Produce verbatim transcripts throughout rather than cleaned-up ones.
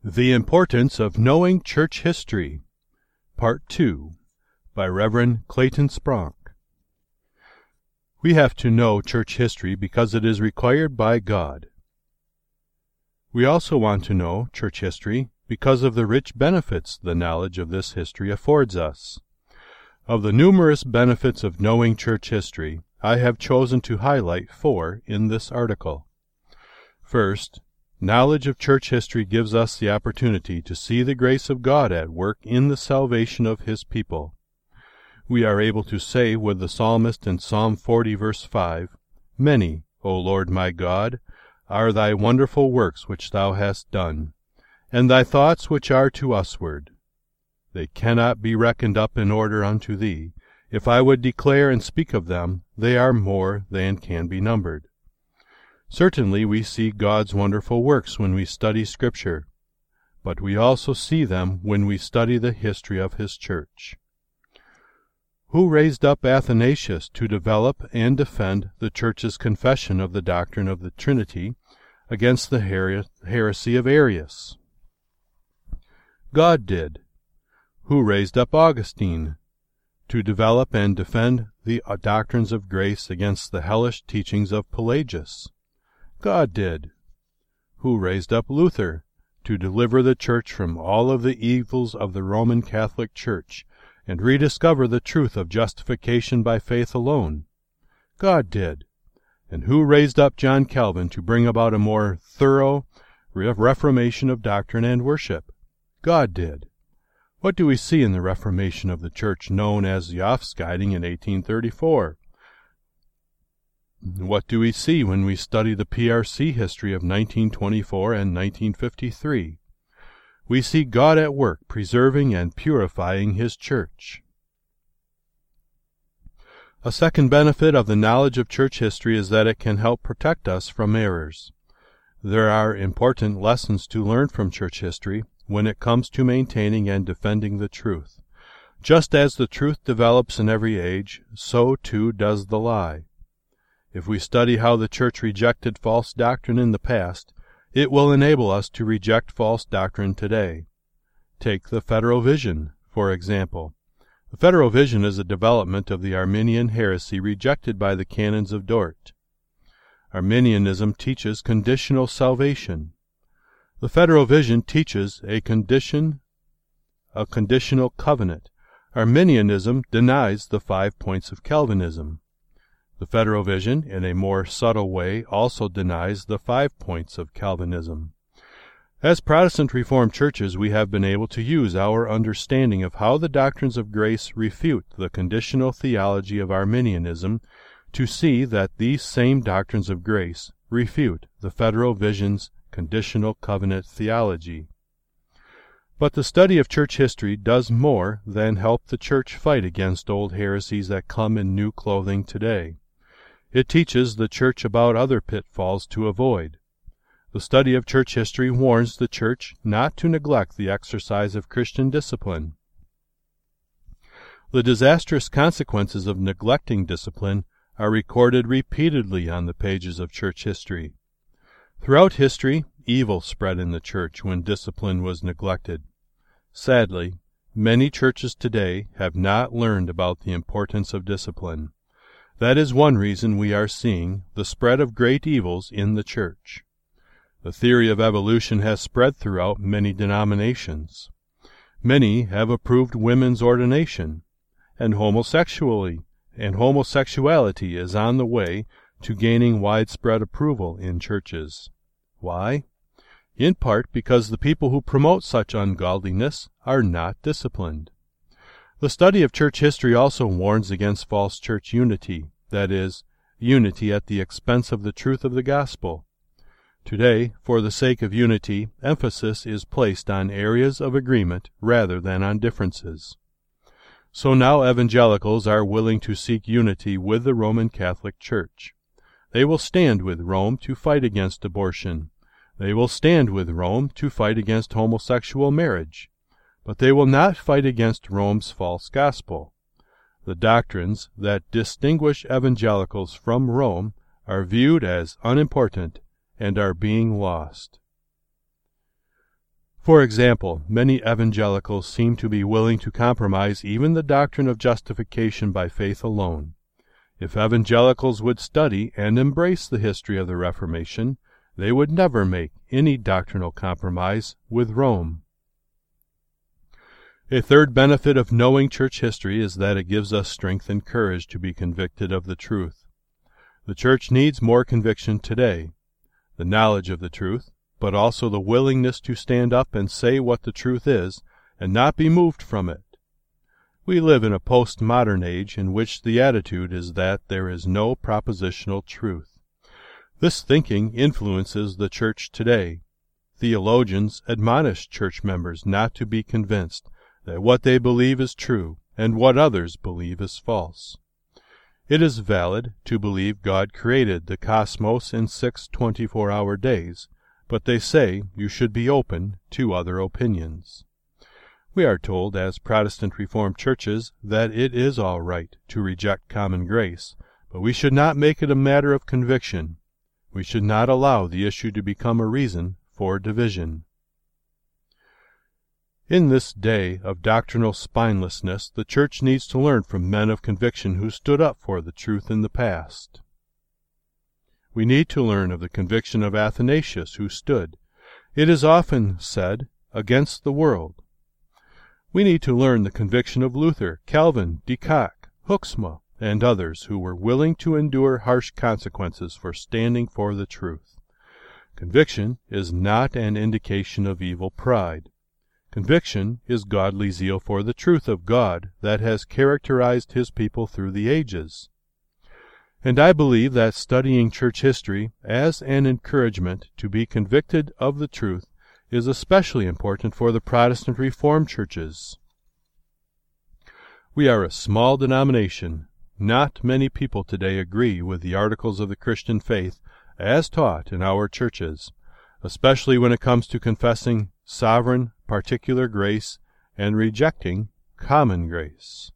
The Importance of Knowing Church History, Part two, by Reverend Clayton Spronk. We have to know church history because it is required by God. We also want to know church history because of the rich benefits the knowledge of this history affords us. Of the numerous benefits of knowing church history, I have chosen to highlight four in this article. First, knowledge of church history gives us the opportunity to see the grace of God at work in the salvation of His people. We are able to say with the psalmist in Psalm forty, verse five, "Many, O Lord my God, are thy wonderful works which thou hast done, and thy thoughts which are to usward. They cannot be reckoned up in order unto thee. If I would declare and speak of them, they are more than can be numbered." Certainly we see God's wonderful works when we study Scripture, but we also see them when we study the history of His church. Who raised up Athanasius to develop and defend the Church's confession of the doctrine of the Trinity against the her- heresy of Arius? God did. Who raised up Augustine to develop and defend the doctrines of grace against the hellish teachings of Pelagius? God did. Who raised up Luther to deliver the Church from all of the evils of the Roman Catholic Church and rediscover the truth of justification by faith alone? God did. And who raised up John Calvin to bring about a more thorough reformation of doctrine and worship? God did. What do we see in the Reformation of the Church known as the Aufschiedung in eighteen thirty-four? What do we see when we study the P R C history of nineteen twenty-four and nineteen fifty-three? We see God at work preserving and purifying His church. A second benefit of the knowledge of church history is that it can help protect us from errors. There are important lessons to learn from church history when it comes to maintaining and defending the truth. Just as the truth develops in every age, so too does the lie. If we study how the Church rejected false doctrine in the past, it will enable us to reject false doctrine today. Take the Federal Vision, for example. The Federal Vision is a development of the Arminian heresy rejected by the Canons of Dort. Arminianism teaches conditional salvation. The Federal Vision teaches a condition, a conditional covenant. Arminianism denies the five points of Calvinism. The Federal Vision, in a more subtle way, also denies the five points of Calvinism. As Protestant Reformed churches, we have been able to use our understanding of how the doctrines of grace refute the conditional theology of Arminianism to see that these same doctrines of grace refute the Federal Vision's conditional covenant theology. But the study of church history does more than help the church fight against old heresies that come in new clothing today. It teaches the church about other pitfalls to avoid. The study of church history warns the church not to neglect the exercise of Christian discipline. The disastrous consequences of neglecting discipline are recorded repeatedly on the pages of church history. Throughout history, evil spread in the church when discipline was neglected. Sadly, many churches today have not learned about the importance of discipline. That is one reason we are seeing the spread of great evils in the church. The theory of evolution has spread throughout many denominations. Many have approved women's ordination, and homosexuality, and homosexuality is on the way to gaining widespread approval in churches. Why? In part because the people who promote such ungodliness are not disciplined. The study of church history also warns against false church unity, that is, unity at the expense of the truth of the gospel. Today, for the sake of unity, emphasis is placed on areas of agreement rather than on differences. So now evangelicals are willing to seek unity with the Roman Catholic Church. They will stand with Rome to fight against abortion. They will stand with Rome to fight against homosexual marriage. But they will not fight against Rome's false gospel. The doctrines that distinguish evangelicals from Rome are viewed as unimportant and are being lost. For example, many evangelicals seem to be willing to compromise even the doctrine of justification by faith alone. If evangelicals would study and embrace the history of the Reformation, they would never make any doctrinal compromise with Rome. A third benefit of knowing church history is that it gives us strength and courage to be convicted of the truth. The church needs more conviction today. The knowledge of the truth, but also the willingness to stand up and say what the truth is, and not be moved from it. We live in a postmodern age in which the attitude is that there is no propositional truth. This thinking influences the church today. Theologians admonish church members not to be convinced that what they believe is true and what others believe is false. It is valid to believe God created the cosmos in six twenty-four hour days, but they say you should be open to other opinions. We are told as Protestant Reformed churches that it is all right to reject common grace, but we should not make it a matter of conviction. We should not allow the issue to become a reason for division. In this day of doctrinal spinelessness, the church needs to learn from men of conviction who stood up for the truth in the past. We need to learn of the conviction of Athanasius, who stood, it is often said, against the world. We need to learn the conviction of Luther, Calvin, Descartes, Huxma, and others who were willing to endure harsh consequences for standing for the truth. Conviction is not an indication of evil pride. Conviction is godly zeal for the truth of God that has characterized his people through the ages. And I believe that studying church history as an encouragement to be convicted of the truth is especially important for the Protestant Reformed churches. We are a small denomination. Not many people today agree with the articles of the Christian faith as taught in our churches, especially when it comes to confessing sovereign, particular grace and rejecting common grace.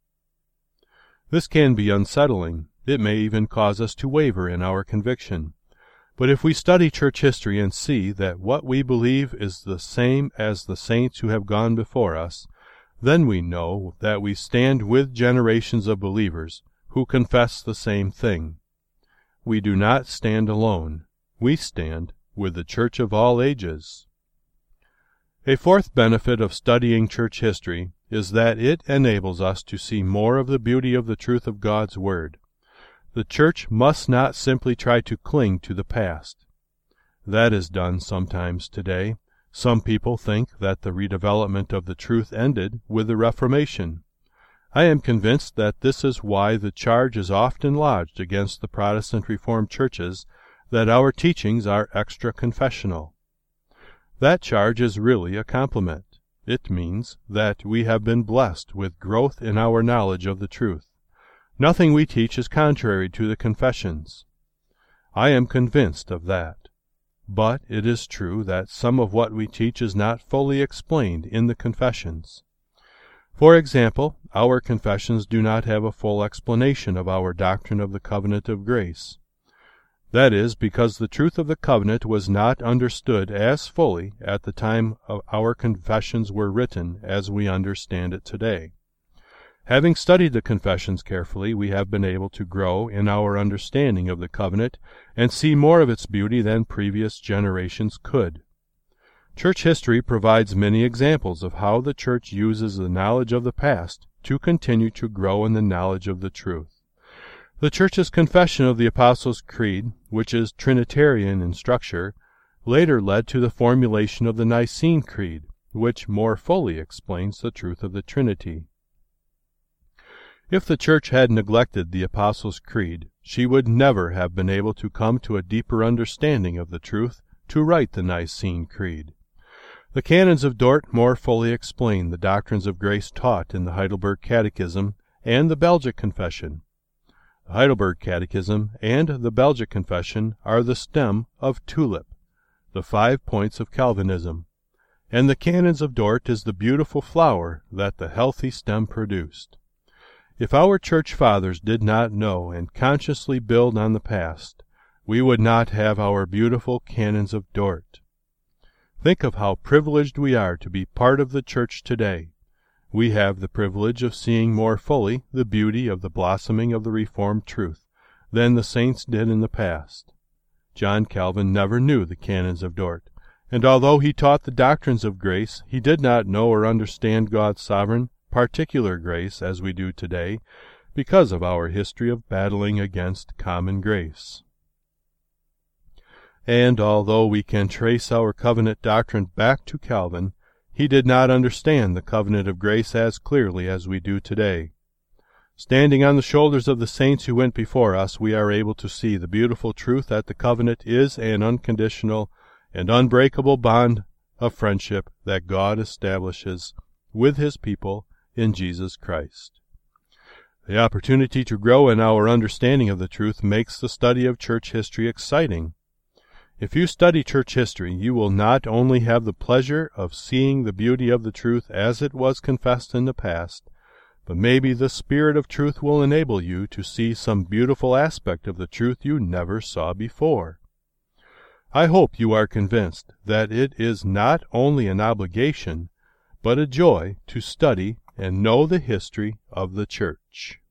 This can be unsettling. It may even cause us to waver in our conviction. But if we study church history and see that what we believe is the same as the saints who have gone before us, then we know that we stand with generations of believers who confess the same thing. We do not stand alone. We stand with the church of all ages. A fourth benefit of studying church history is that it enables us to see more of the beauty of the truth of God's Word. The church must not simply try to cling to the past. That is done sometimes today. Some people think that the redevelopment of the truth ended with the Reformation. I am convinced that this is why the charge is often lodged against the Protestant Reformed churches that our teachings are extra-confessional. That charge is really a compliment. It means that we have been blessed with growth in our knowledge of the truth. Nothing we teach is contrary to the confessions. I am convinced of that. But it is true that some of what we teach is not fully explained in the confessions. For example, our confessions do not have a full explanation of our doctrine of the covenant of grace. That is because the truth of the covenant was not understood as fully at the time of our confessions were written as we understand it today. Having studied the confessions carefully, we have been able to grow in our understanding of the covenant and see more of its beauty than previous generations could. Church history provides many examples of how the church uses the knowledge of the past to continue to grow in the knowledge of the truth. The church's confession of the Apostles' Creed, which is Trinitarian in structure, later led to the formulation of the Nicene Creed, which more fully explains the truth of the Trinity. If the church had neglected the Apostles' Creed, she would never have been able to come to a deeper understanding of the truth to write the Nicene Creed. The Canons of Dort more fully explain the doctrines of grace taught in the Heidelberg Catechism and the Belgic Confession. The Heidelberg Catechism and the Belgic Confession are the stem of Tulip, the five points of Calvinism, and the Canons of Dort is the beautiful flower that the healthy stem produced. If our church fathers did not know and consciously build on the past, we would not have our beautiful Canons of Dort. Think of how privileged we are to be part of the church today. We have the privilege of seeing more fully the beauty of the blossoming of the Reformed truth than the saints did in the past. John Calvin never knew the canons of Dort, and although he taught the doctrines of grace, he did not know or understand God's sovereign, particular grace as we do today, because of our history of battling against common grace. And although we can trace our covenant doctrine back to Calvin, he did not understand the covenant of grace as clearly as we do today. Standing on the shoulders of the saints who went before us, we are able to see the beautiful truth that the covenant is an unconditional and unbreakable bond of friendship that God establishes with his people in Jesus Christ. The opportunity to grow in our understanding of the truth makes the study of church history exciting. If you study church history, you will not only have the pleasure of seeing the beauty of the truth as it was confessed in the past, but maybe the Spirit of truth will enable you to see some beautiful aspect of the truth you never saw before. I hope you are convinced that it is not only an obligation, but a joy to study and know the history of the church.